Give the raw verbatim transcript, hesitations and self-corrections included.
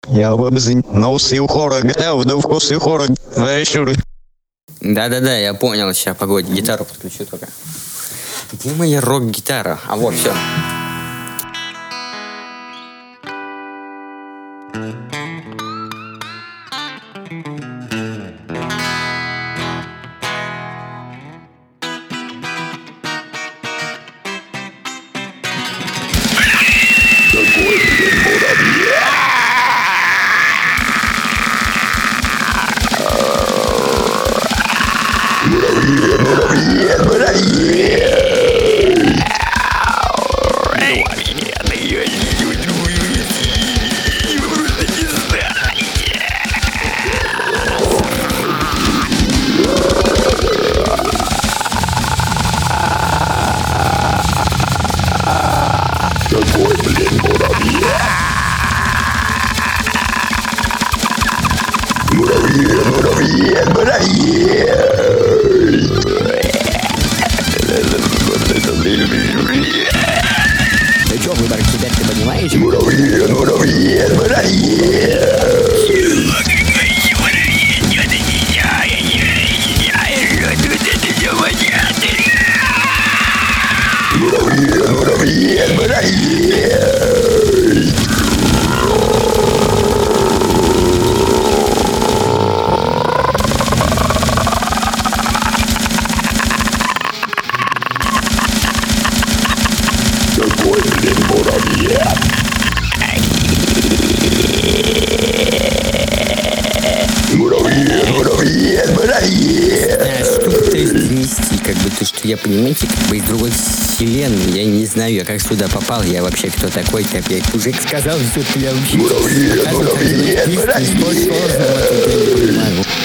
Я выбзынь, на усы у хора, готов, да вкусы хора, вечеры. Да-да-да, я понял, сейчас, погоди, гитару подключу только. Где моя рок-гитара? А вот, все. Какой, блин, муравьед? Муравьед, муравьед, муравьед! Ты что, выбор теперь ты понимаешь? Муравьед, муравьед, муравьед! Муравьед, муравьед, муравьед! Какой, блин, муравьед? Муравьед, муравьед, муравьед! А что пытаешься донести? Как бы то, что я, понимаете, как бы из другой вселенной. Я не знаю, я как сюда попал, я вообще кто такой, как я уже сказал, что я вообще... Муравьед, муравьед, муравьед! Столь сложного, тут я не понимаю.